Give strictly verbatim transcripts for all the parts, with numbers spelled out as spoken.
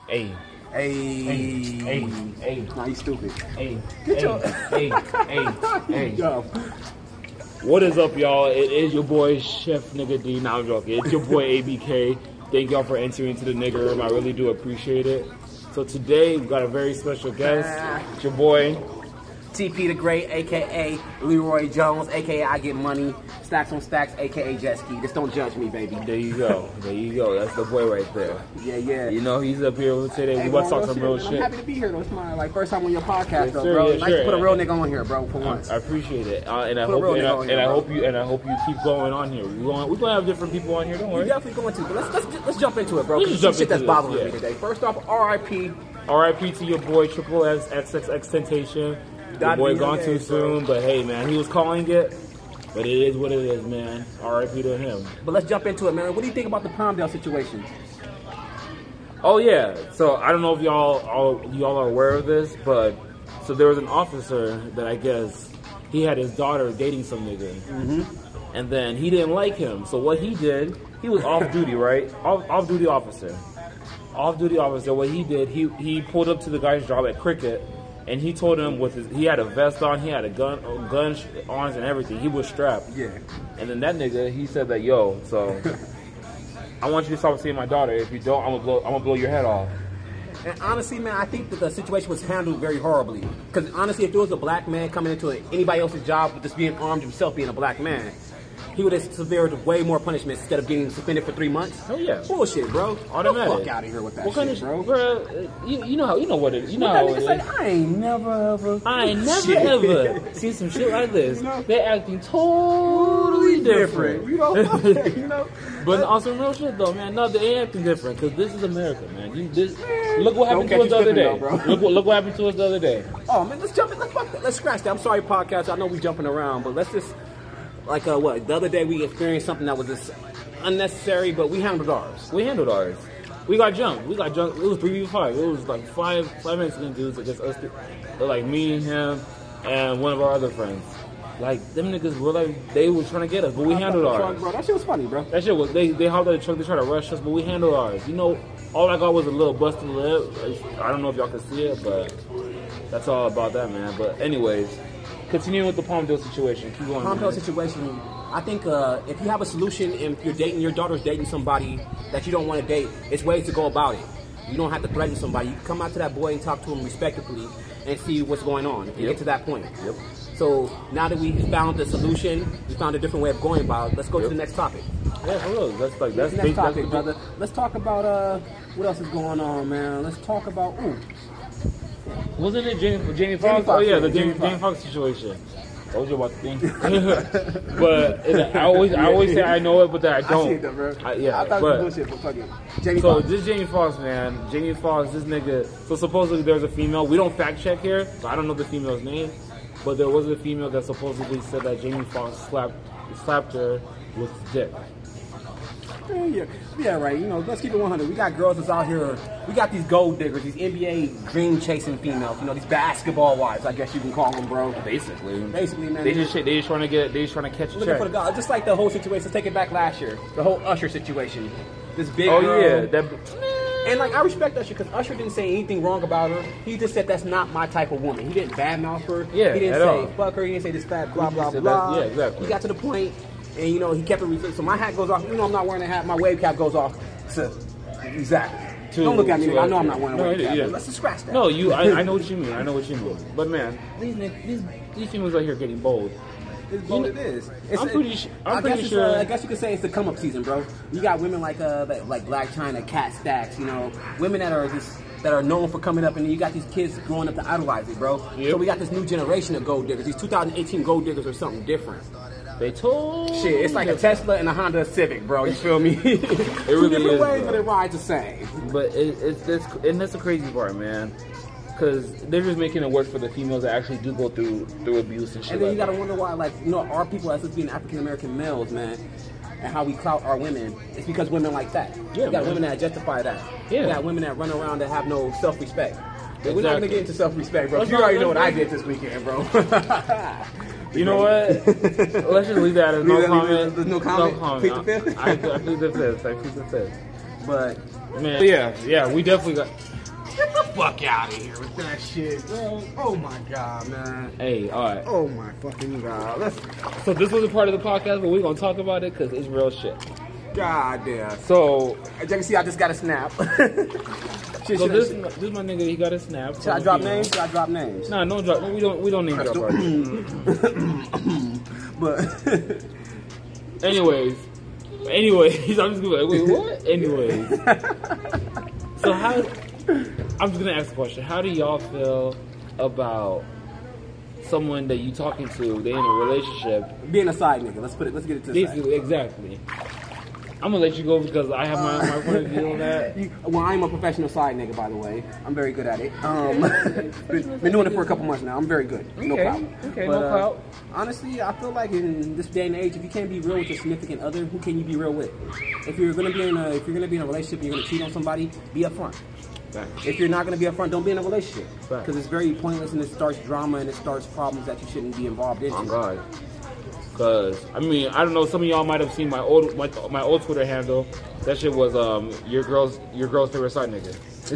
Hey. Hey. Hey. Hey. Nah, you stupid. Hey. Get hey. your... hey. Hey. Hey. Yo. What is up, y'all? It is your boy, Chef Nigga D. Now I'm joking. It's your boy, A B K. Thank y'all for entering into the nigga room. I really do appreciate it. So today, we got a very special guest. It's your boy... T P the Great, a k a. Leroy Jones, a k a. I Get Money, Stacks on Stacks, a k a. Jet Ski. Just don't judge me, baby. There you go. There you go. That's the boy right there. Yeah, yeah. You know, he's up here today. Hey, we about to talk real some real shit. shit. I'm happy to be here, though. It's my like, first time on your podcast, Yes, though, sir. bro. Yes, nice sir. to put a real nigga on here, bro, for I, once. I appreciate it. Uh, and I Put a hope real and, nigga I, on and here, I bro. hope you and I hope you keep going on here. We're going we're gonna have different people on here, don't We're worry. definitely going to, but let's, let's, let's jump into it, bro. Let's Cause just some jump shit that's into this, bothering yeah. me today. First off, R I P R I P to your boy Triple S X X X Temptation. Your God boy be gone your too days, bro. soon, but hey man, he was calling it. But it is what it is, man. R I P to him. But let's jump into it, man. What do you think about the Palmdale situation? Oh yeah. So I don't know if y'all all y'all are aware of this, but so there was an officer that I guess he had his daughter dating some nigga, mm-hmm. and then he didn't like him. So what he did, he was off duty, right? Off off duty officer, off duty officer. What he did, he he pulled up to the guy's job at Cricket, and he told him with his he had a vest on, he had a gun gun arms and everything. He was strapped. Yeah. And then that nigga, he said that yo, so. I want you to stop seeing my daughter. If you don't, I'm gonna blow. I'm gonna blow your head off. And honestly, man, I think that the situation was handled very horribly. Because honestly, if there was a black man coming into anybody else's job with just being armed himself, being a black man, he would have severed way more punishment instead of getting suspended for three months. Oh yeah, bullshit, bro. Automatic. Get the fuck out of here with that what shit, kind of bro. bro you, you know how you know what it is. You know What how that it nigga is. say? I ain't never ever. I ain't never Shit. ever seen some shit like this. You know? They acting totally different. You know, you know. But on some real shit though, man. No, they ain't acting different because this is America, man. You, this, look what happened Don't to us catch the you other day. slipping, though, bro. Look what look what happened to us the other day. Oh man, let's jump in. Let's fuck that. Let's scratch that. I'm sorry, podcast. I know we jumping around, but let's just like uh, what the other day we experienced something that was just unnecessary, but we handled ours. We handled ours. We got jumped. We got jumped. It was three v five. It was like five five Mexican dudes against us. Like me, him, and one of our other friends. Like them niggas were like they were trying to get us, but we handled ours. Bro, that shit was funny, bro. That shit was they they hopped out the truck. They tried to rush us, but we handled ours. You know, all I got was a little busted lip. I don't know if y'all can see it, but that's all about that, man. But anyways, continuing with the Palmdale situation. Keep going. Palmdale situation. I think uh, if you have a solution and if you're dating, your daughter's dating somebody that you don't want to date, it's ways to go about it. You don't have to threaten somebody. You can come out to that boy and talk to him respectfully and see what's going on and Yep. get to that point. Yep. So now that we found the solution, we found a different way of going about it, let's go Yep. to the next topic. Yeah, for real. That's like that's Next big, topic, that's brother. Let's talk about uh, what else is going on, man. Let's talk about ooh. Wasn't it Jamie, Jamie Foxx? Foxx, Oh yeah, yeah, the Jamie, Jamie Jamie Foxx situation. Told you about the thing. But it, I always I always say I know it, but that I I don't. see it though, bro. I, yeah, I thought but it was bullshit, but fuck it. Jamie so Foxx. this Jamie Foxx, man, Jamie Foxx, this nigga. So supposedly there's a female. We don't fact check here, so I don't know the female's name. But there was a female that supposedly said that Jamie Foxx slapped slapped her with his dick. Yeah, yeah, yeah, right. You know, let's keep it one hundred. We got girls that's out here. We got these gold diggers, these N B A dream chasing females. You know, these basketball wives, I guess you can call them, bro. Basically, Basically, man. they just they just trying to get they just trying to catch a looking check. for the guy. Just like the whole situation. Let's take it back last year. The whole Usher situation. This big Oh girl. yeah, that. And like I respect Usher because Usher didn't say anything wrong about her. He just said that's not my type of woman. He didn't badmouth her. Yeah, he didn't at say all. fuck her. He didn't say this fat blah He blah just said blah. that- yeah, exactly. He got to the point, and you know he kept it. Re- so my hat goes off. You know I'm not wearing a hat. My wave cap goes off. To, exactly. To- Don't look at me. to I know I'm Usher. not wearing a No, wave yeah, cap. yeah. But let's just scratch that. No, you. I, I know what you mean. I know what you mean. But man, these nigg- these these females out here getting bold. It's You what know, it is. It's, I'm pretty su- I'm I pretty guess it's, sure- Uh, I guess you could say it's the come up season, bro. You got women like uh like, like Black China, Cat Stacks, you know, women that are just that are known for coming up, and then you got these kids growing up to idolize it, bro. Yep. So we got this new generation of gold diggers. These two thousand eighteen gold diggers are something different. They told Shit, it's like a Tesla and a Honda Civic, bro. You feel me? it really Two different is, ways, bro. but it rides the same. But it, it's, it's and that's the crazy part, man. Because they're just making it worse for the females that actually do go through through abuse and shit. And then you like gotta wonder why, like, you know, our people, as us being African American males, man, and how we clout our women, it's because women like that. Yeah, you got man. women that justify that. Yeah. You got women that run around that have no self-respect. We're not Exactly. gonna get into self-respect, bro. Let's You not- already know what let's I not- did this weekend, bro. You know what? Let's just leave that as no Leave that- leave comment. that- there's no comment? No comment. Plead the fifth? I, I plead the fifth. I plead the fifth. But Man, yeah, yeah, we definitely got. fuck out of here with that shit, bro. Oh my god, man. Hey, all right. Oh my fucking god. Let's. So this was a part of the podcast, but we're gonna talk about it because it's real shit. God damn. So, as you can see, I just got a snap. Shit, so should this, I, this my nigga. He got a snap. should I drop names? Should I drop names? Nah, no drop. No, we don't. We don't name drop our But Anyways, anyways, I'm just gonna be like, wait, what? Anyways, so how? I'm just gonna ask a question. How do y'all feel about someone that you talking to? They in a relationship. being a side nigga. Let's put it. Let's get it to the side. Basically, exactly. I'm gonna let you go because I have my, my point of view on that. You, well, I'm a professional side nigga, by the way. I'm very good at it. Um, been, been doing it for a couple months now. I'm very good. No Okay, problem. okay, But, no uh, problem. honestly, I feel like in this day and age, if you can't be real with your significant other, who can you be real with? If you're gonna be in a, if you're gonna be in a relationship, and you're gonna cheat on somebody, be upfront. Facts. If you're not gonna be upfront, don't be in a relationship Facts. because it's very pointless and it starts drama and it starts problems that you shouldn't be involved in. Oh God. Cause I mean I don't know. Some of y'all might have seen my old my, my old Twitter handle. That shit was um your girl's your girl's favorite side nigga.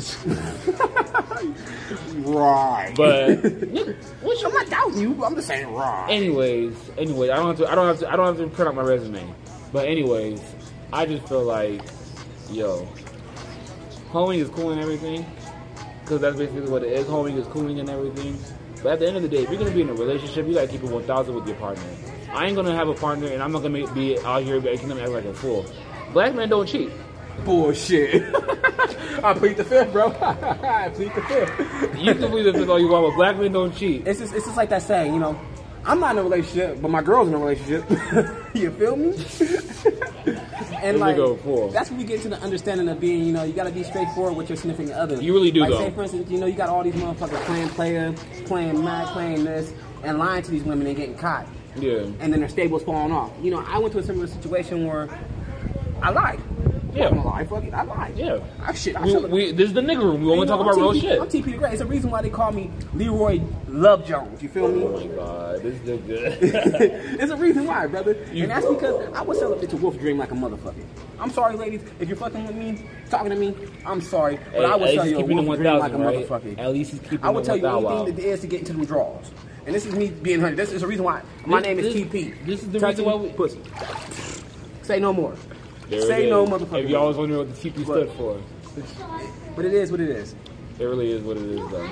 Right. But which I'm not doubting you, but I'm just saying right. anyways, anyways, I don't have to I don't have to I don't have to print out my resume. But anyways, I just feel like yo, homing is cool and everything. Cause that's basically what it is. Homing is cooling and everything. But at the end of the day, if you're gonna be in a relationship, you gotta keep it one thousand with your partner. I ain't gonna have a partner, and I'm not gonna make, be out here making them act like a fool. Black men don't cheat. Bullshit. I plead the fifth, bro. I plead the fifth. You can believe this all you want, but black men don't cheat. It's just, it's just like that saying, you know, I'm not in a relationship, but my girl's in a relationship. You feel me? And This like, nigga a fool. that's when we get to the understanding of being, you know, you gotta be straightforward with your significant other. You really do, like, though. say, for instance, you know, you got all these motherfuckers playing player, playing mad, playing this, and lying to these women and getting caught. Yeah. And then their stable's falling off. You know, I went to a similar situation where I lied. Yeah. I'm gonna lie, fuck it, I lied. Yeah. I shit, I We, should've- we, this is the nigga room. We only You know, talk about I'm real T P, shit. I'm T P the Great. It's a reason why they call me Leroy Love Jones. You feel me? Oh my god, this is good. It's a reason why, brother. You- And that's because I would sell a bitch a wolf dream like a motherfucker. I'm sorry, ladies, if you're fucking with me, talking to me, I'm sorry, but Hey, I would at sell least you a keeping the wolf dream like a one thousand, right? motherfucker. At least he's keeping I would the tell you one thousand. anything that there is to get into them draws. And this is me being honey. This is the reason why. My This- name is this- T P. this is the Touch reason me, why we- pussy. Say no more. There Say it no, is. motherfucker. If y'all was wondering what the T P stood But- for, But it is what it is. it really is what it is, though.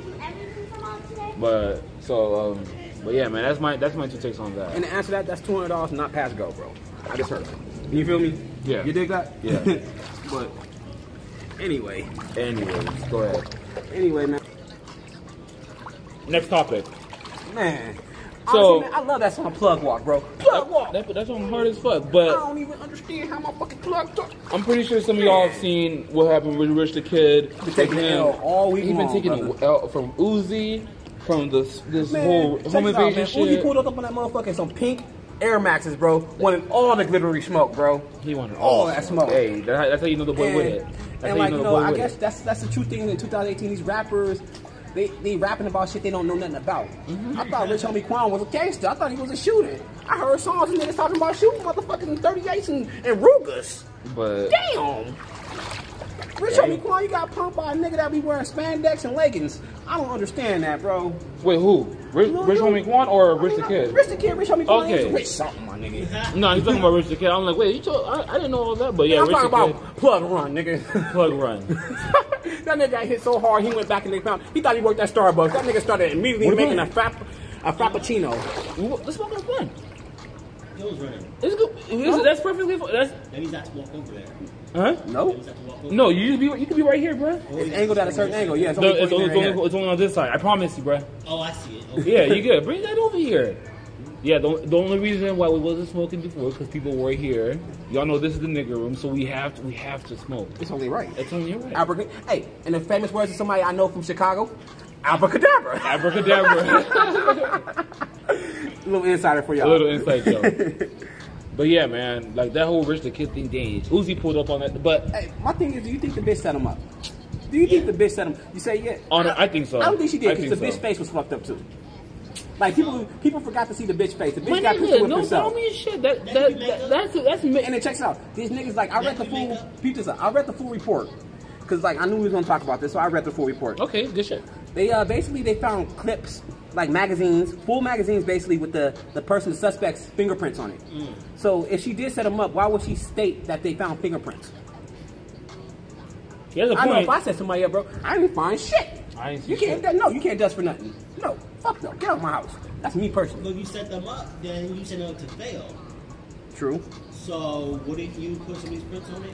But so, um, but yeah, man, that's my that's my two takes on that. And to answer that, that's two hundred dollars, not pass go, bro. I just heard it. You feel me? Yeah. You dig that? Yeah. But anyway, Anyways, go ahead. anyway, man. Next topic. Man. So- Honestly, man, I love that song Plug Walk, bro. Plug Walk. That, that's on hard as fuck. I But don't even understand how my fucking plug talk. I'm pretty sure some of y'all have seen what happened with Rich the Kid. Been taking the L all week He's been long, taking brother. the L from Uzi, from this this Man, whole check home this out, invasion man. Uzi shit. pulled up on that motherfucker in some pink Air Maxes, bro. Wanted all the glittery smoke, bro. He wanted all all that smoke. Hey, that, that's how you know the boy and, with it. That's and how like you you know know, the boy I with guess it. that's that's the true thing in twenty eighteen. These rappers, they they rapping about shit they don't know nothing about. Mm-hmm. I thought Rich Homie Quan was a gangster. I thought he was a shooter. I heard songs and niggas talking about shooting motherfucking thirty-eights and, and Rugas. But Damn. Rich Hey. Homie Quan, you got pumped by a nigga that be wearing spandex and leggings. I don't understand that, bro. wait, who? Rich, No, Rich no. Homie Quan or I Rich mean, the Kid? Rich the Kid, Rich Homie Quan. Okay. Okay. Rich something, my nigga. No, he's talking about Rich the Kid. I'm like, wait, you told, I, I didn't know all that, but yeah, I'm Rich talking the about plug run, nigga. Kid, plug run. That nigga got hit so hard, he went back and they found. He thought he worked at Starbucks. That nigga started immediately What making a, about- frapp, a frappuccino. Let's walk up one. He was running. It's good. It's- That's perfectly fine. That's Then he's had to walk over there. huh? No, He's had to walk over. No, you just be you can be right here, bro. it's angled at a certain angle. Yeah, it's No, only, it's, pointing only, it's, there and only, it's only on this side. I promise you, bro. Oh, I see it. Okay. Yeah, you good. Bring that over here. Yeah, the, the only reason why we wasn't smoking before because people were here. Y'all know this is the nigga room, so we have to we have to smoke. here. It's only right. It's only right. Abrac- hey, in the famous words of somebody I know from Chicago, abracadabra. Abracadabra. A little insider for A y'all. little inside joke. But yeah, man, like that whole Rich the Kid thing, dang. Uzi pulled up on that, but Hey, my thing is, do you think the bitch set him up? Do you think the bitch set him? You say yeah. On it, I think so. I don't think she did I because the think bitch so. face was fucked up too. Like people, people forgot to see the bitch face. The bitch my got picture nigga, with no, herself. tell me shit. That, that, that, that's that's And then checks out. These niggas like I read the full. Peep this out. I read the full report. because like I knew we was gonna talk about this, so I read the full report. Okay, good shit. They uh, basically they found clips, like magazines, full magazines, basically with the the person's suspect's fingerprints on it. Mm. So if she did set them up, why would she state that they found fingerprints? Here's the I point. know if I set somebody up, bro, I didn't find shit. I ain't see You can't. shit. No, you can't dust for nothing. No, fuck no. Get out of my house. That's me personally. But if you set them up, then you set them up to fail. True. So wouldn't you put some of these prints on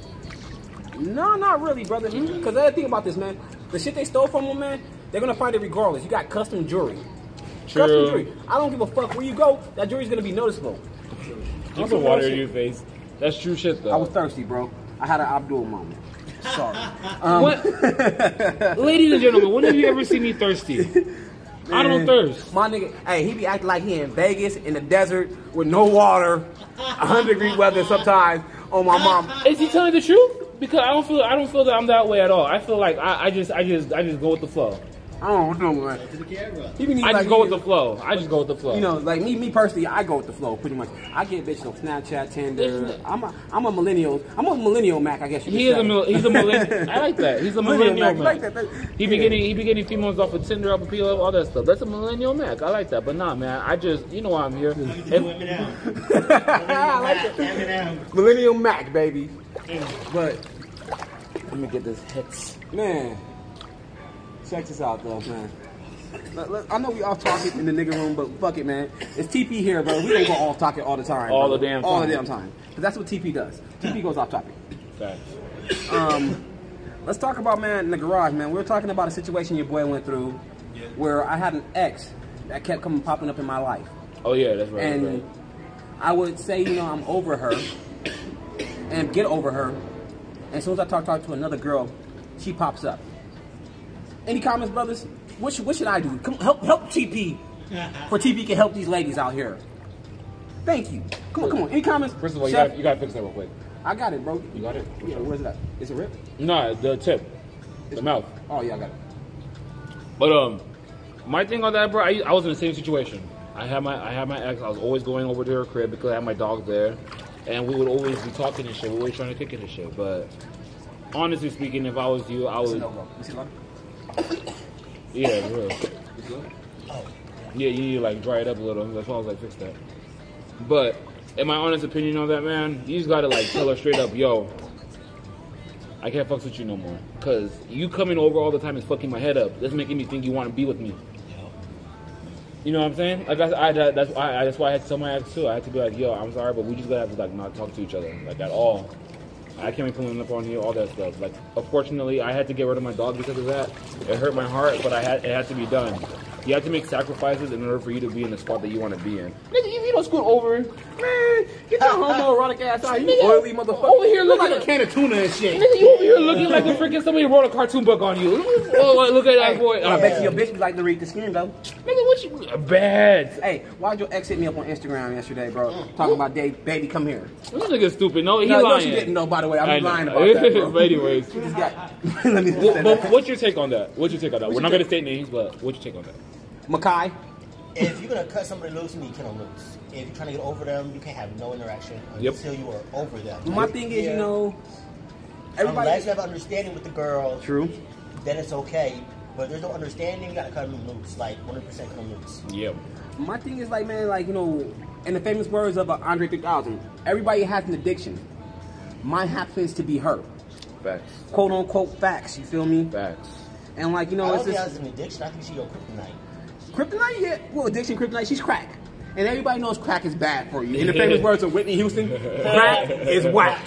it? No, not really, brother. Because the other thing about this, man, the shit they stole from them, man, they're gonna find it regardless. You got custom jewelry. True. Custom jewelry. I don't give a fuck where you go. That jewelry's gonna be noticeable. Drink some water in your face. That's true shit, though. I was thirsty, bro. I had an Abdul moment. Sorry. Um, What? Ladies and gentlemen, when have you ever seen me thirsty? I don't thirst. My nigga, hey, he be acting like he in Vegas in the desert with no water, one hundred degree weather sometimes. On my mom. Is he telling the truth? Because I don't feel I don't feel that I'm that way at all. I feel like I, I just I just I just go with the flow. I don't know, man. To the camera. He be I like, just go with the flow. I just go with the flow. You know, like me, me personally, I go with the flow pretty much. I get bitches on Snapchat, Tinder. I'm a, I'm a millennial. I'm a millennial Mac, I guess you could He is say. a mil- he's a millennial. I like that. He's a Millennial millennial Mac. Mac. You like that? He be Yeah. getting he be getting females off of Tinder, off of P L F, all that stuff. That's a millennial Mac. I like that. But nah, man, I just you know why I'm here. How you do If- Eminem? I like it. Eminem. Millennial Mac, baby. But Let me get this hits. man, check this out though, man. Let- let- I know we all talking in the nigga room, but fuck it, man. It's T P here, bro. We don't go off topic all the time. All bro. the damn All the time. damn time. But that's what T P does. T P goes off topic. Facts. Um, let's talk about, man, in the garage, man. We were talking about a situation your boy went through where I had an ex that kept coming popping up in my life. Oh yeah, that's right. that's And right. I would say, you know, I'm over her and get over her. And as soon as I talk, talk to another girl, she pops up. Any comments, brothers? What should, what should I do? Come help help T P. For T P can help these ladies out here. Thank you. Come on, come on. Any comments? First of all, you Chef? gotta, you gotta fix that real quick. I got it, bro. You got it? Yeah, where's it at? Is it rip? No, the tip, the mouth. Oh, yeah, I got it. But um, my thing on that, bro, I, I was in the same situation. I had my I had my ex. I was always going over to her crib because I had my dog there, and we would always be talking and shit. We were always trying to kick it and shit. But honestly speaking, if I was you, I would. No, bro. You see the light? Yeah, it's real. It's good? Yeah, you need to like dry it up a little. That's why I was like, fix that. But in my honest opinion on that, man, you just gotta like tell her straight up, yo, I can't fuck with you no more. Cause you coming over all the time is fucking my head up. That's making me think you want to be with me. You know what I'm saying? Like I, I that's why I, that's why I had to tell my ex too. I had to be like, yo, I'm sorry, but we just gotta have to like not talk to each other like at all. I can't be pulling up on you, all that stuff. Like, unfortunately, I had to get rid of my dog because of that. It hurt my heart, but I had it had to be done. You have to make sacrifices in order for you to be in the spot that you want to be in. Nigga, if you don't scoot over, Man, get your homoerotic ass out, you Nigga, oily motherfucker. over here Look looking like a can of tuna and shit. nigga, you over here looking like a freaking somebody wrote a cartoon book on you. Oh, look at that boy. I bet you your bitch be like to read the screen, though. Nigga, what you bad? Hey, why'd your ex hit me up on Instagram yesterday, bro? Talking about, Dave, baby, come here. This nigga stupid. No, he No, no, lying. she didn't know, by the way. I'm I lying know. about that, bro. But anyways, She just got... Let me just what, say but that. what's your take on that? What's your take on that? We're not your gonna state names, but what's your take on that? Makai. If you're gonna cut somebody loose, you need to cut them loose. If you're trying to get over them, you can't have no interaction Yep. until you are over them. My thing is, you Yeah. know... Everybody... Unless you have understanding with the girl, True. then it's okay. But if there's no understanding, you gotta cut them loose. Like one hundred percent cut them loose. Yep. My thing is like, man, like, you know, in the famous words of uh, Andre three thousand, everybody has an addiction. Mine happens to be her. Facts. Quote unquote facts, you feel me? Facts. And like, you I know, don't it's think this that's an addiction. I think she's your kryptonite. kryptonite, yeah. Well, addiction, kryptonite, she's crack. And everybody knows crack is bad for you. In the famous words of Whitney Houston, crack is whack.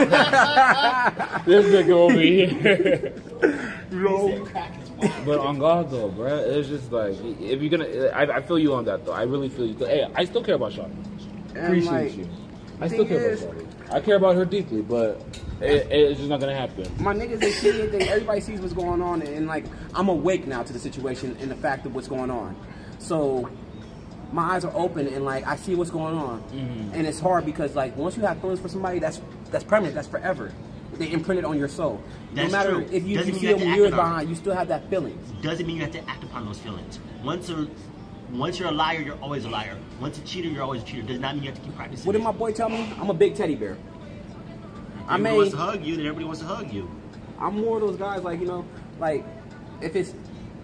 This nigga over here. Yo. But on God though, bruh, it's just like if you're gonna, I, I feel you on that though. I really feel you. Hey, I still care about Shawty. And, Appreciate like, you. I thing still care is- about Shawty. I care about her deeply, but it, it's just not gonna happen. My niggas, they see it, they, everybody sees what's going on, and like, I'm awake now to the situation and the fact of what's going on. So, my eyes are open and like, I see what's going on. Mm-hmm. And it's hard because like, once you have feelings for somebody, that's that's permanent, that's forever. They imprint it on your soul. That's no matter true. if you, Doesn't you mean see you have them to act years on it. behind, you still have that feeling. Doesn't mean you have to act upon those feelings. Once you're, once you're a liar, you're always a liar. Once a cheater, you're always a cheater. Does not mean you have to keep practicing. What did it. my boy tell me? I'm a big teddy bear. I Everybody may, wants to hug you, then everybody wants to hug you. I'm more of those guys, like, you know, like, if it's...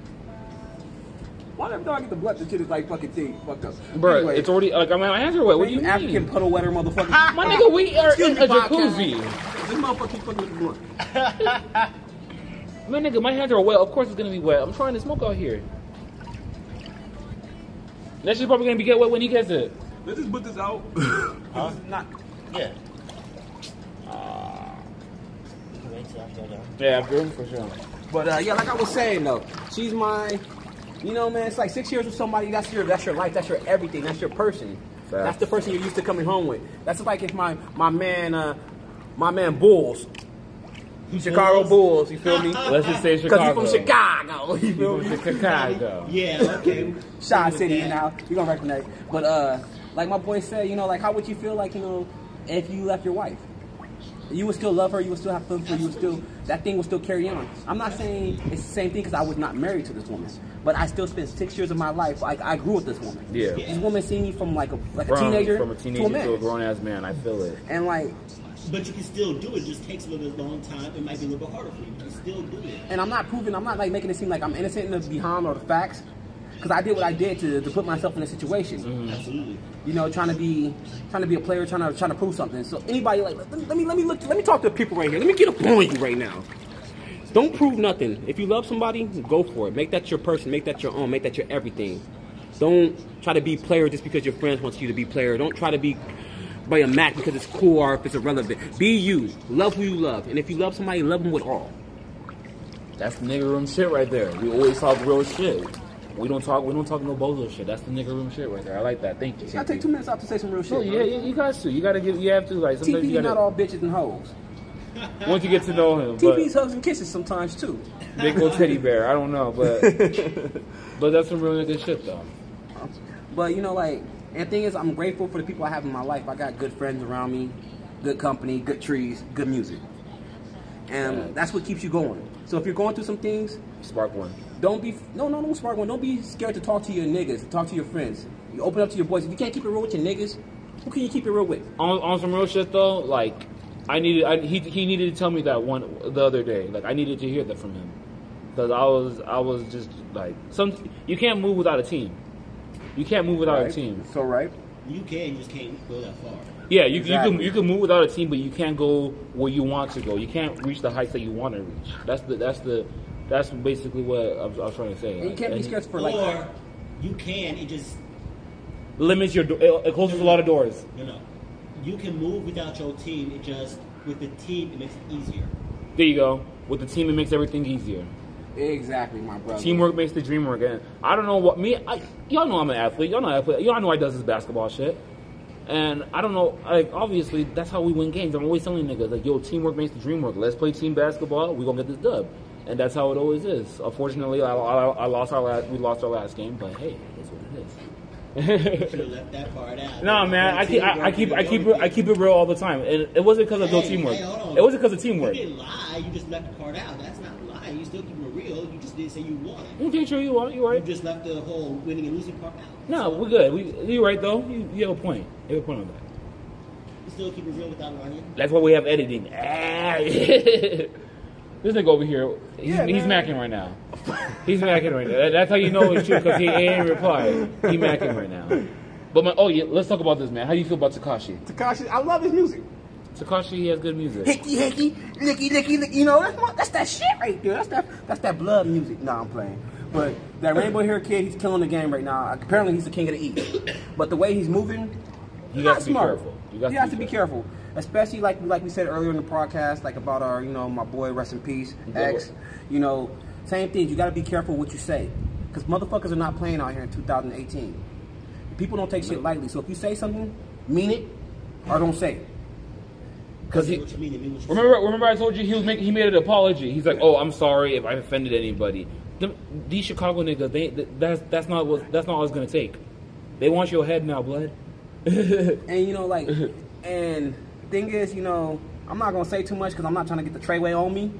Why the dog get the blood? The shit is like fucking thing. Fucked up. Bro, Anyway, it's already, like, I mean, my hands are wet. What do you African mean? puddle wetter motherfucker. My nigga, we are Excuse in me, a podcast. jacuzzi. This motherfucker keep fucking with the blunt. My nigga, my hands are wet. Of course it's gonna be wet. I'm trying to smoke out here. That shit's probably gonna be get wet when he gets it. Let's just put this out. Huh? This is not... Yeah. Uh, you can wait till after I'm done. Yeah, after him for sure. But uh, yeah, like I was saying though, she's my, you know, man. It's like six years with somebody. That's your, that's your life. That's your everything. That's your person. Facts. That's the person you're used to coming home with. That's like if my my man, uh, my man Bulls, Chicago Bulls. You feel me? Let's just say Because Chicago. he's from Chicago. You feel He's me? from Chicago. Yeah, okay. Shot City now. You gonna recognize? But uh, like my boy said, you know, like how would you feel like, you know, if you left your wife? You would still love her, you would still have fun for her, you would still, that thing would still carry on. I'm not saying it's the same thing because I was not married to this woman, but I still spent six years of my life, like I grew with this woman. Yeah. This woman seen me from like a like a From, teenager, from a teenager to a man. to a grown ass man, I feel it. And like, But you can still do it. It just takes a little bit long time. It might be a little bit harder for you. You can still do it. and I'm not proving, I'm not like making it seem like I'm innocent in the behind or the facts, because I did what I did to, to put myself in a situation. Mm-hmm. Absolutely. You know, trying to be trying to be a player, trying to trying to prove something. So anybody like, let me let me let me look, let me talk to the people right here. Let me get a point right now. Don't prove nothing. If you love somebody, go for it. Make that your person. Make that your own. Make that your everything. Don't try to be player just because your friends want you to be player. Don't try to be by a match because it's cool or if it's irrelevant. Be you. Love who you love. And if you love somebody, love them with all. That's the nigga room shit right there. We always talk real shit. We don't talk. We don't talk no bozo shit. That's the nigga room shit right there. I like that. Thank you. I take two minutes out to say some real shit. Oh yeah, yeah, you got to. You gotta give. You have to. Like T sometimes P you is not gotta. all bitches and hoes. Once you get to know him, T but P's hugs and kisses sometimes too. big old teddy bear. I don't know, but but that's some real nigga shit though. But you know, like, and the thing is, I'm grateful for the people I have in my life. I got good friends around me, good company, good trees, good music, and Yeah. that's what keeps you going. So if you're going through some things, Spark one. don't be no no no spark one. Don't be scared to talk to your niggas, to talk to your friends. You open up to your boys. If you can't keep it real with your niggas, who can you keep it real with? On, on some real shit though, like I needed. I, he he needed to tell me that one the other day. Like I needed to hear that from him because I was I was just like some. You can't move without a team. You can't move without a team. So right. You can, you just can't go that far. Yeah, you, Exactly. you can you can move without a team, but you can't go where you want to go. You can't reach the heights that you want to reach. That's the that's the that's basically what I was, I was trying to say. And you can't be And scared for like. Or you can, it just, limits your do- it, it closes a lot of doors. you know, you can move without your team. It just, with the team, it makes it easier. There you go. With the team, it makes everything easier. Exactly, my brother. Teamwork makes the dream work. And I don't know what me. I, y'all know I'm an athlete. Y'all know I'm an athlete. Y'all know I does this basketball shit. And I don't know. Like obviously, that's how we win games. I'm always telling niggas like, yo, teamwork makes the dream work. Let's play team basketball. We gonna get this dub. And that's how it always is. Unfortunately, I, I, I lost our last. We lost our last game. But hey, that's what it is. You should have left that part out. No man, I keep I, I keep I keep it I keep it real all the time, and it wasn't because of no Hey, teamwork. hey, hold on. It wasn't because of teamwork. You didn't lie. You just left the part out. That's not lying. You still keep it real. You just didn't say you won. Okay, sure you are. You You right. just left the whole winning and losing part out. No, we're good. We you right though. You, you have a point. You have a point on that. You still keep it real without lying. That's why we have editing. Ah, this nigga over here, he's, Yeah, he's man. macking right now. He's macking right now. That- That's how you know it's true because he ain't replied. He macking right now. But my, oh yeah, let's talk about this, man. How do you feel about Tekashi? Tekashi, I love his music. Tekashi, he has good music. Hickey, hickey, licky, licky, licky. You know, that's, my, that's that shit right there. That's that that's that blood music. Nah, I'm playing. But that Rainbow Hair Kid, he's killing the game right now. Apparently, he's the king of the East. But the way he's moving, You not got to be smart. careful. You got he to has be to be careful. Especially like like we said earlier in the podcast, like about our, you know, my boy, rest in peace, X. You know, same things. You got to be careful what you say. Because motherfuckers are not playing out here in two thousand eighteen. People don't take shit lightly. So if you say something, mean it, or don't say it. Because Say he, what you mean and mean what you remember, remember I told you he was making, he made an apology. He's like, "Oh, I'm sorry if I offended anybody." Them, these Chicago niggas, they that's that's not what that's not what it's gonna take. They want your head now, blood. And you know, like, and thing is, you know, I'm not gonna say too much because I'm not trying to get the Treyway on me.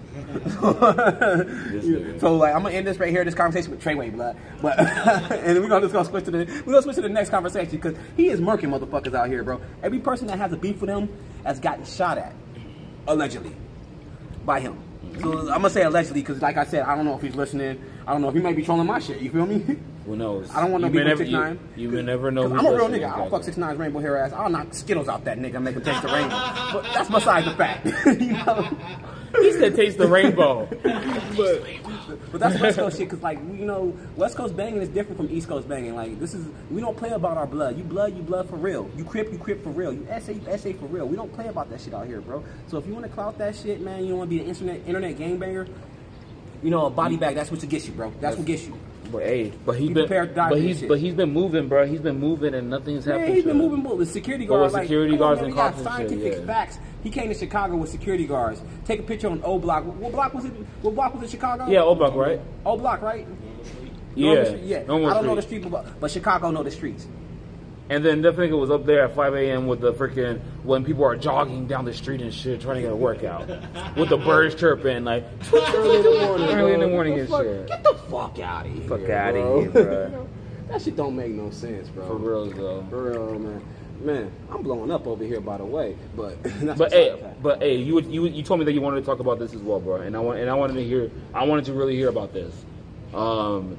nigga. So like, I'm gonna end this right here, this conversation with Treyway, blood. But and we're gonna just gonna switch to the we're gonna switch to the next conversation because he is murking motherfuckers out here, bro. Every person that has a beef with him has gotten shot at, allegedly, by him. So I'm gonna say allegedly because, like I said, I don't know if he's listening. I don't know if he might be trolling my shit. You feel me? Who knows? I don't want no you beef with never, six nine. You, you may never know. I'm a real nigga. I'll fuck six nine's rainbow hair ass. I'll knock Skittles out that nigga and make him taste the rainbow. But that's besides the fact. You know? He said taste the rainbow. but, but that's West Coast shit, because, like, you know, West Coast banging is different from East Coast banging. Like, this is, we don't play about our blood. You blood, you blood for real. You Crip, you Crip for real. You S A, you S A for real. We don't play about that shit out here, bro. So if you want to clout that shit, man, you don't want to be an internet, internet gangbanger, you know, a body bag, that's what gets you, bro. That's, that's what gets you. But hey, but he's Be been, prepared to die but for he's, shit. but he's been moving, bro. He's been moving, and nothing's Yeah, happened. he's to been him. moving, but with security But guards, with like, security come on, guards man, and we got cops and shit, scientific yeah. facts. He came to Chicago with security guards. Take a picture on O Block. What block was it? What block was it? Chicago? Yeah, O Block, right? O Block, right? Yeah, Normal Street, yeah. Normal I don't know the Street. street, but, but Chicago know the streets. And then that nigga was up there at five a.m. with the freaking, when people are jogging down the street and shit, trying to get a workout. With the birds chirping, like, Early in the morning. early in the bro. morning Get and the fuck- shit. Get the fuck out of here. Fuck bro. out of here, bro. That shit don't make no sense, bro. For real, though. For real, man. Man, I'm blowing up over here, by the way. But that's But beside hey, the fact. but hey, you you you told me that you wanted to talk about this as well, bro. And I want and I wanted to hear, I wanted to really hear about this. Um,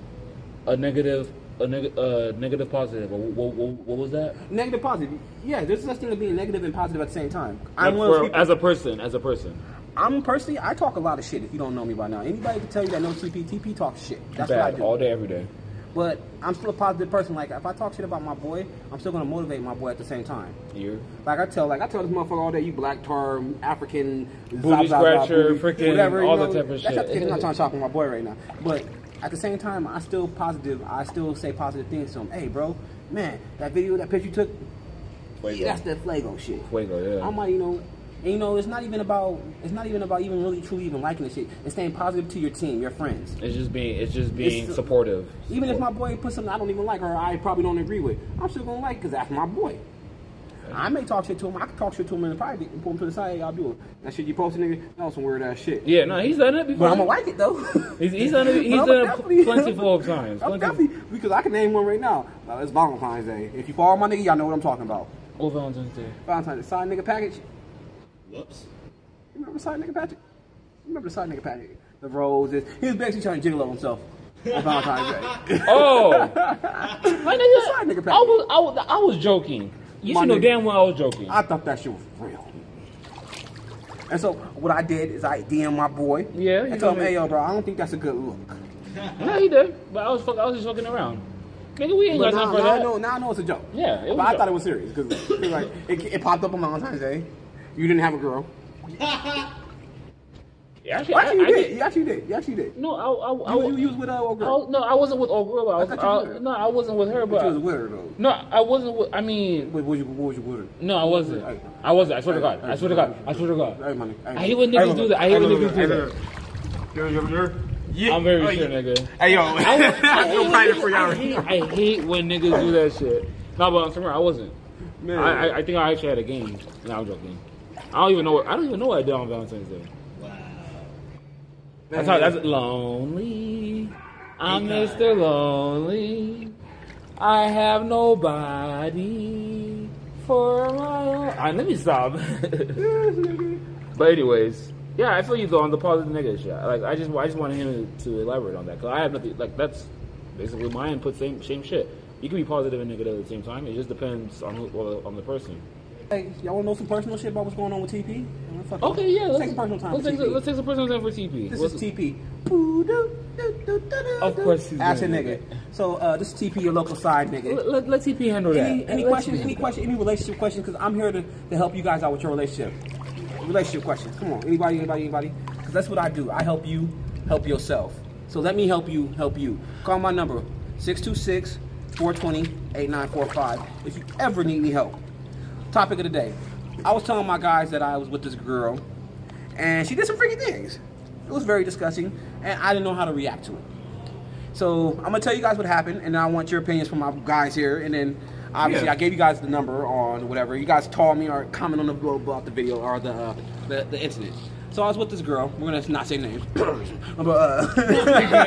a negative, a neg- uh, negative, positive. What, what, what, what was that? Negative, positive. Yeah, there's such thing as being negative and positive at the same time. Like I'm one of those for, people. as a person, as a person. I'm personally, I talk a lot of shit. If you don't know me by now, anybody can tell you that no T P, T P talks shit. That's what I Bad do. all day, every day. But I'm still a positive person. Like, if I talk shit about my boy, I'm still gonna motivate my boy at the same time. You. Like I tell, like I tell this motherfucker all day, you black tar, African, Booty scratcher, freaking, whatever, all you that know, type of that's not the shit. case. I'm not trying to talk with my boy right now, but at the same time, I still positive. I still say positive things to him. Hey, bro, man, that video, that picture you took, Fuego. yeah, that's that Flago shit. Fuego, yeah. I might, you know. And you know, it's not even about it's not even about even really truly even liking the shit. It's staying positive to your team, your friends. It's just being, it's just being It's- supportive. Even if my boy put something I don't even like or I probably don't agree with, I'm still gonna like because that's my boy. I may talk shit to him. I can talk shit to him in the private and pull him to the side. Hey, I'll do it. That shit you posted, nigga, that was some weird ass shit. Yeah, no, he's done it before. But I'm gonna like it though. He's, he's done it. He's But I'ma done definitely- it plentiful of times. I'm Plenty- definitely because I can name one right now. Uh, it's Valentine's Day. If you follow my nigga, y'all know what I'm talking about. Oh, Valentine's Day. Valentine's Day, side nigga package. Whoops. You remember side nigga package? You remember the side nigga package? The roses. He was basically trying to jiggle himself on Valentine's Day. Oh, my nigga, Side nigga I was, I was, I was joking. You My should know nigga. damn well I was joking. I thought that shit was real. And so what I did is I D M my boy. Yeah, you And told him, told me. hey yo, bro, I don't think that's a good look. No, he did, but I was, fuck, I was just fucking around. Nigga, we ain't But got now, time for now I that. know, now I know it's a joke. Yeah, it was but a I joke. thought it was serious because like it, it popped up on Valentine's Day. You didn't have a girl. Yeah, actually, Actually, I, you I did. You actually did. You actually did. No, I, I, I, You, you, you was with a old I, girl. no, I wasn't with old girl. I was, I thought you I- were. no, I wasn't with her, But you was but with her though. no, I wasn't with. I mean, What was you? What was you with her? no, I wasn't. Hey. I wasn't. I swear to Hey, God. hey, I swear to God. I swear to God. Hey, money. Hey, I hate when hey, niggas look, do that. I hate hey, when look, niggas hey, do look. that. You over there? Yeah. I'm very Oh, sure, yeah. nigga. Hey yo, I, was, I, feel private hate, for I, y'all. hate, I hate when niggas do that shit. No, but I'm sorry, I wasn't. Man. I, I, I think I actually had a game. No, I'm joking. I don't even know. What, I don't even know what I did on Valentine's Day. That's how. That's lonely. I'm Mister Lonely. I have nobody for my own. Alright, let me stop. But anyways, yeah, I feel you though on the positive negative shit. Like I just, I just wanted him to, to elaborate on that because I have nothing. Like that's basically my input. Same, same shit. You can be positive and negative at the same time. It just depends on who, well, on the person. Hey, y'all want to know some personal shit about what's going on with T P? Fuck Okay, it. yeah. Let's Let's take some personal time. Let's with take, T P. let's take some personal time for T P. This What's- is T P. Of course he's Ask a gonna do nigga. So uh, this is T P, your local side nigga. Let, let, let T P handle that. Any, any Let questions? T P Any handle question? Any relationship questions? Because I'm here to, to help you guys out with your relationship. Relationship questions. Come on, anybody, anybody, anybody? Because that's what I do. I help you help yourself. So let me help you help you. Call my number six two six, four two zero, eight nine four five if you ever need any help. Topic of the day. I was telling my guys that I was with this girl, and she did some freaky things. It was very disgusting, and I didn't know how to react to it. So I'm gonna tell you guys what happened, and I want your opinions from my guys here. And then obviously Yeah. I gave you guys the number on whatever. You guys call me or comment on the about the video or the uh, the, the incident. So I was with this girl. We're gonna not say names, but uh, Say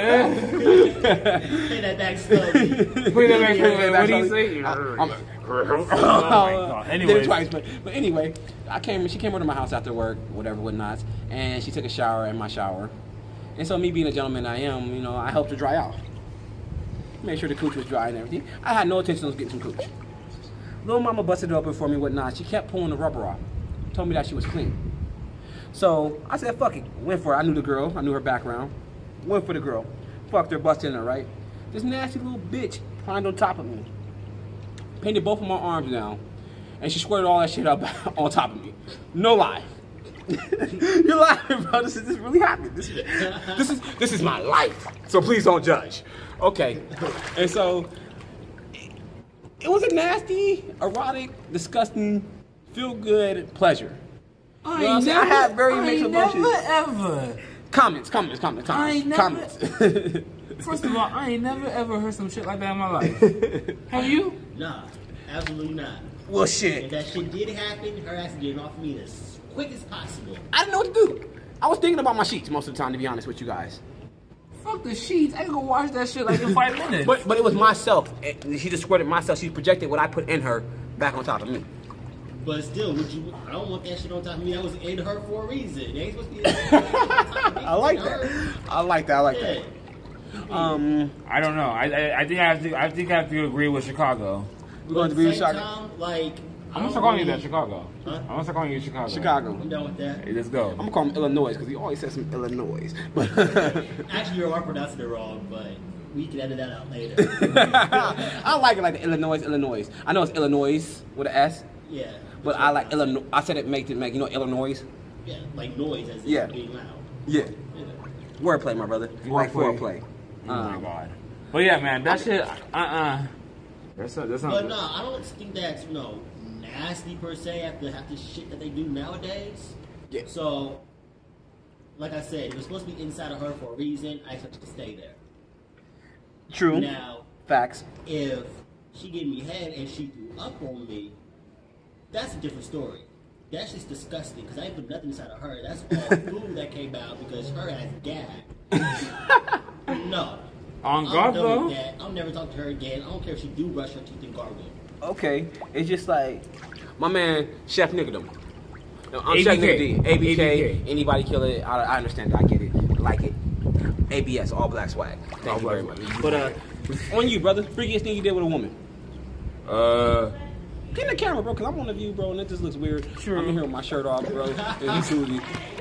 that back slowly. Wait, that back slowly. What do you slowly. say? I- I'm a- Oh my God. Did it Anyways. twice, but, but anyway, I came. She came over to my house after work, whatever, whatnot, and she took a shower in my shower. And so, me being a gentleman I am, you know, I helped her dry out. Made sure the cooch was dry and everything. I had no intention of getting some cooch. Little mama busted it open for me, whatnot. She kept pulling the rubber off. Told me that she was clean. So I said, fuck it. Went for it. I knew the girl. I knew her background. Went for the girl. Fucked her, busted her, right? This nasty little bitch climbed on top of me. Painted both of my arms down. And she squirted all that shit up on top of me. No lie. You're lying, bro. This is this really happened. This is this is this is my life. So please don't judge. Okay. And so it was a nasty, erotic, disgusting, feel good pleasure. I You know what I'm ain't saying? I never, have very I mixed ain't emotions. never ever. Comments, comments, comments, I comments, ain't never- comments. First of all, I ain't never ever heard some shit like that in my life. Have you? Nah, absolutely not. Well, If shit. that shit did happen, her ass is getting off me as quick as possible. I didn't know what to do. I was thinking about my sheets most of the time, to be honest with you guys. Fuck the sheets. I can go wash that shit like in five minutes. But but it was myself. It- She just squirted myself. She projected what I put in her back on top of me. But still, would you? I don't want that shit on top of me. That was in her for a reason. It ain't supposed to be. I I like that. I like that. I like Yeah. that. Um, I don't know. I, I I think I have to. I think I have to agree with Chicago. we're But going at to the be in same Chicago. time, like I'm gonna I start don't calling you really- that Chicago. Huh? I'm gonna start calling you Chicago. Chicago. I'm done with that. Hey, let's go. I'm gonna call him Illinois because he always says some Illinois. But Actually, you are pronouncing it wrong, but we can edit that out later. I like it like the Illinois, Illinois. I know it's Illinois with an S, Yeah. but I like Illinois. I said it make it make you know Illinois. Yeah, like noise as Yeah. yeah. being loud. Yeah, Yeah. wordplay, my brother. Like Wordplay. foreplay. Oh my Um, god. But yeah, man, that shit. Uh uh That's not. That's not. But good. no, I don't think that's you know nasty per se after half the shit that they do nowadays. Yeah. So, like I said, it was supposed to be inside of her for a reason. I expect it to stay there. True. Now, Facts. if she gave me head and she threw up on me, that's a different story. That's just disgusting because I ain't put nothing inside of her. That's all food that came out because her ass gagged. No. On I'm God, done though? with that. I'll never talk to her again. I don't care if she do brush her teeth and gargle. Okay, it's just like my man Chef Nickadom. No, I'm A B K. Chef Nickadom. A B K. A B K. Anybody kill it? I, I understand. It, I get it. Like it. A B S. All black swag. Thank All you very black much. swag. But uh, on you, brother. Freakiest thing you did with a woman. Uh. Get in the camera, bro, because I'm on the view, bro, and it just looks weird. Sure. I'm in here with my shirt off, bro. And you Susie.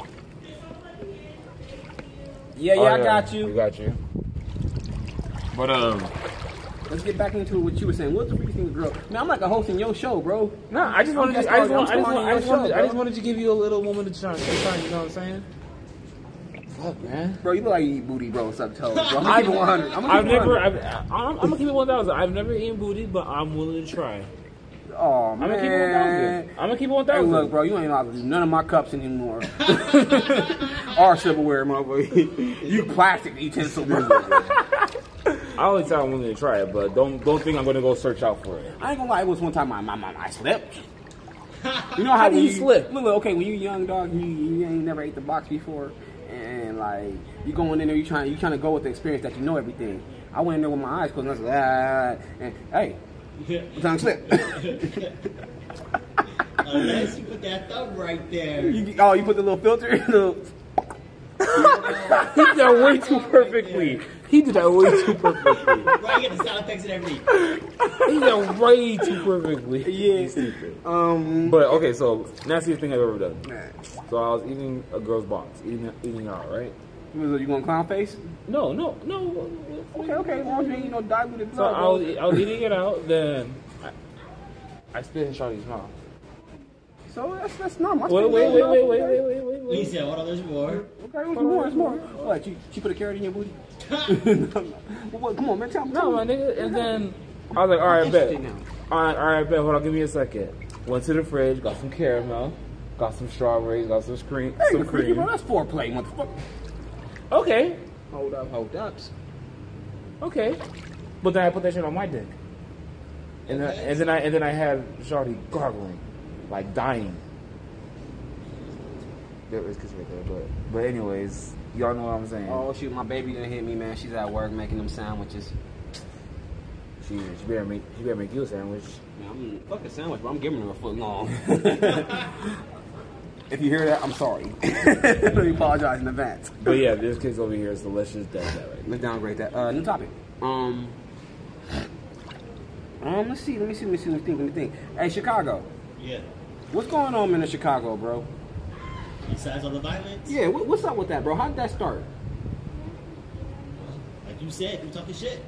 Yeah, yeah, oh, I got you. We got you. But um. Let's get back into what you were saying. What's the freakiest thing with a girl? Man, I'm like a host in your show, bro. No, I just I'm wanted. just To, I just starting- want. I I'm just want. starting I just your wanted. show, I just bro. wanted to give you a little moment to shine. To shine, you know what I'm saying? Fuck, man. Bro, you look like you eat booty, bro, sub toes, bro. I'm gonna keep it one hundred. I'm gonna I've keep it never. one hundred. I've, I'm, I'm gonna keep it one thousand. I've never eaten booty, but I'm willing to try. Oh, I'm man. gonna keep it one thousand. I'm gonna keep it one Hey, thousand. look, bro, you ain't allowed to do none of my cups anymore. Or silverware, motherfucker. You plastic utensil, bro. I only say I'm willing to try it, but don't don't think I'm gonna go search out for it. I ain't gonna lie, it was one time my, my, my, I slipped. You know how, How do when you slip? Look, look, okay, when you young dog, you, you ain't never ate the box before, and like you going in there, you trying you trying to go with the experience that you know everything. I went in there with my eyes closed, and I was like, ah, and hey, tongue slip. Unless you put that thumb right there. you, oh, you put the little filter, little. He did that way too perfectly. He did that way too perfectly. Right, you get the sound effects and everything. He did that way too perfectly. Yeah. Um. But okay, so nastiest thing I've ever done. Man. So I was eating a girl's box, eating eating out, right? You you going clown face? No, no, no. Okay, okay. As long as you ain't no diluted So blood. I bro. was I was eating it out, then I, I spit in Charlie's mouth. So that's that's normal. Wait, wait, wait, wait, wait, wait, wait, wait, He wait. said, hold on, there's more. Okay, there's more, there's more. What? You, you put a carrot in your booty? Well, what, come on, man. Tell me. No, tell my me. nigga. And then I was like, all right, bet. Interesting now. All right, all right, bet. Hold on, give me a second. Went to the fridge, got some caramel, got some strawberries, got some cream, Hey, some the freaky, cream. bro. That's foreplay, motherfucker. Okay, Hold up, hold up. okay. But then I put that shit on my dick, and then and then I and then I had Shawty gargling, like dying. there is kitchen right there, but but anyways, y'all know what I'm saying. Oh shoot, my baby didn't hit me, man. She's at work making them sandwiches. She she better make she better make you a sandwich. Man, I'm fuck a sandwich, but I'm giving her a foot long. If you hear that, I'm sorry. Let me apologize in advance. But yeah, this kid's over here, so let's just dead that right. Let's downgrade that. Uh, new topic. Um, um, let's see, let me see, let me see, let me think, let me think. Hey, Chicago. Yeah. What's going on in Chicago, bro? Besides all the violence? Yeah, what, what's up with that, bro? How did that start? Like you said, you talking shit.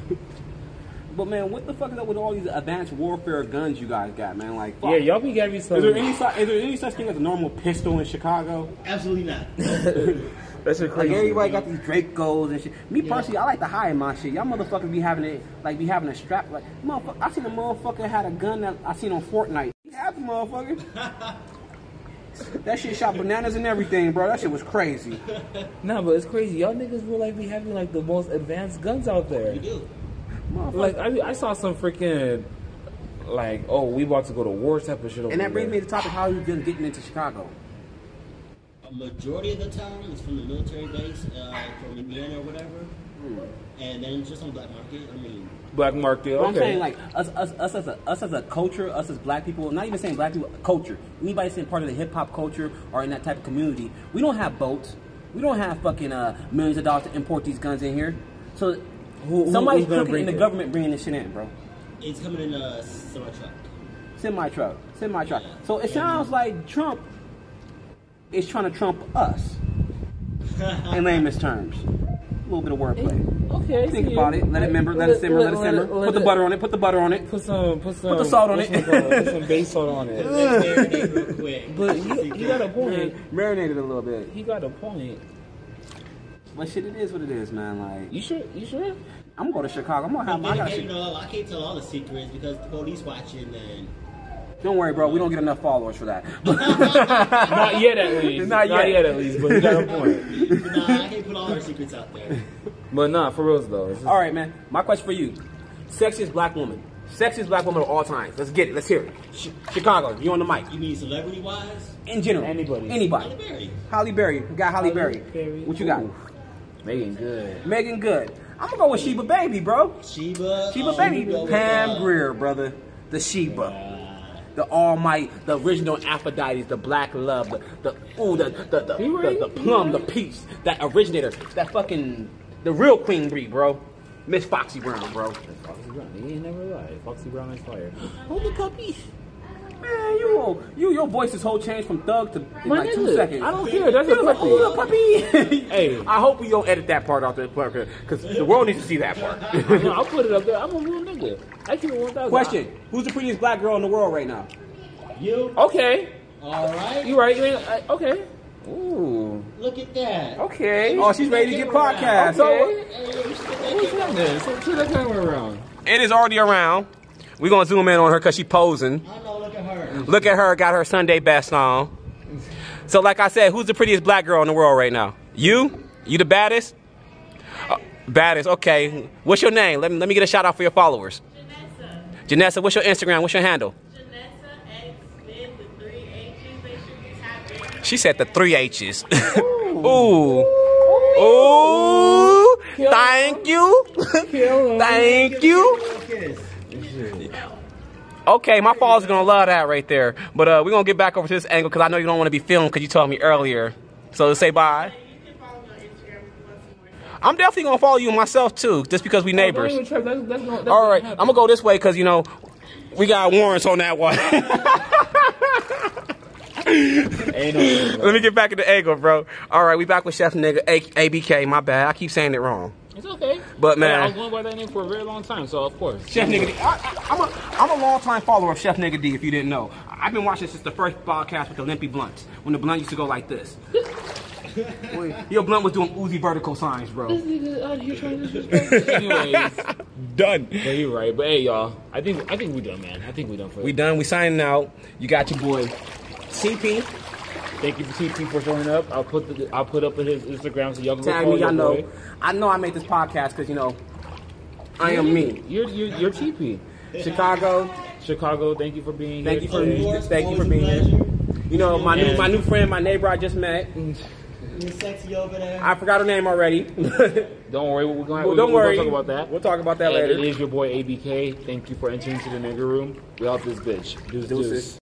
But man, what the fuck is up with all these advanced warfare guns you guys got, man? Like, fuck. Yeah, y'all be getting me some. Is there any su- is there any such thing as a normal pistol in Chicago? Absolutely not. That's Like crazy. everybody got these Dracos and shit. Me personally, I like to hide my shit. Y'all motherfuckers be having it, like be having a strap. Like, motherfucker, I seen a motherfucker had a gun that I seen on Fortnite. He had the motherfucker. That shit shot bananas and everything, bro. That shit was crazy. Nah, but it's crazy. Y'all niggas will like be having like the most advanced guns out there. You do. Like I, I saw some freaking like, oh, we about to go to war type of shit over And that brings me there. to the topic: how you been getting into Chicago? A majority of the time is from the military base, uh, from Indiana or whatever. Hmm. And then just on black market. I mean, Black market. But Okay. I'm saying like us, us, us as a us as a culture, us as black people. Not even saying black people, culture. Anybody saying part of the hip hop culture or in that type of community, we don't have boats. We don't have fucking uh, millions of dollars to import these guns in here. So Who- who- somebody's who's gonna cooking bring in the it? government bringing this shit in, bro. it's coming in a semi truck. Semi truck, semi truck. So it sounds like Trump is trying to trump us in lamest terms. A little bit of wordplay. Okay. Think see about it. Let it simmer. Let it simmer. Let it simmer. Put the butter on it. Put the butter on it. Put some. Put some. the salt on what's it. called? Put some base salt on it. Let's marinate real quick. But he, he got a point. Marinated a little bit. He got a point. But shit, it is what it is, man. Like, You sure? You sure? I'm gonna go to Chicago. I'm gonna have my. I Then gotta again, you see- know, I can't tell all the secrets because the police watching and. Don't worry, bro. We don't get enough followers for that. Not yet, at least. Not yet. at least. But he got a point. Nah, I can't put all our secrets out there. But nah, for reals though. It's just, All right, man. My question for you: sexiest black woman, sexiest black woman of all times. Let's get it. Let's hear it. Ch- Chicago, you on the mic? You mean celebrity wise? In general, Anybody. anybody. Halle Berry. Halle Berry. We got Halle, Berry. Berry. What you got? Ooh. Megan Good. Megan Good. I'm gonna go with Sheba Baby, bro. Sheba. Sheba oh, Baby. you go with, Pam uh, Grier, brother. The Sheba. The almighty, the original Aphrodite, the black love, the, the ooh, the the the, You the, right. the plum, the peach, that originator, that fucking, the real queen bee, bro. Miss Foxy Brown, bro. Foxy Brown. He ain't never lied. Foxy Brown is fire. Oh, the puppy. Man, you, you, your voice's whole changed from thug to in My like two nigga, seconds. I don't care. That's You a was like, puppy. oh, the puppy. Hey. I hope we don't edit that part off the part because the world needs to see that part. No, I'll put it up there. I'm a real nigga. I keep it one thousand. Question: who's the prettiest black girl in the world right now? You. Okay. All right. You right. You ain't, I, okay. Ooh. Look at that. Okay. Oh, she's ready to get podcast. So, So Hey, you should get that what's camera. that then? So, turn that camera around. it is already around. We're gonna zoom in on her because she posing. I know. Look at her. Look at her, got her Sunday best on. So like I said, who's the prettiest black girl in the world right now? You? You the baddest? Uh, baddest, okay. What's your name? Let me, let me get a shout out for your followers. Janessa. Janessa, what's your Instagram? What's your handle? Janessa X Smith with three H's. They should be tapped in. She said the three H's. Ooh. Ooh. Thank you. Thank you. Kiss. Okay, my followers are gonna love that right there. But uh, we're gonna get back over to this angle because I know you don't want to be filmed because you told me earlier. So say bye. You can follow me on Instagram if you want some more. I'm definitely gonna follow you myself too, just because we neighbors. Don't even trip. That's, that's, gonna- that's All right, gonna I'm gonna go this way because you know we got warrants on that one. Ain't no way, bro. Let me get back in the angle, bro. All right, we back with Chef Nigga A- ABK. My bad, I keep saying it wrong. It's okay. But, man- I was going by that name for a very long time, so of course. Chef Nigga D. I, I, I'm a I'm a long time follower of Chef Nigga D. If you didn't know, I've been watching since the first podcast with the Limpy Blunts when the blunt used to go like this. When your blunt was doing Uzi vertical signs, bro. Anyways, Done. but you're right. But hey, y'all, I think I think we done, man. I think we done for We it. done. We signing out. You got your boy C P. Thank you for T P for showing up. I'll put the I'll put up his Instagram so y'all can go Tag follow me. your I know. boy. I know. I made this podcast because you know I am me. You're you're, you're T P. Chicago. Chicago, thank you for being Thank here. you for today. Of course, Thank you for always a being here. pleasure. You know, my new And- my new friend, my neighbor I just met. You're sexy over there. I forgot her name already. Don't worry, we're going Well, to don't worry. talk about that. We'll talk about that And later. it is your boy A B K. Thank you for entering to the nigga room. We out this bitch. Deuce, Deuces. deuce.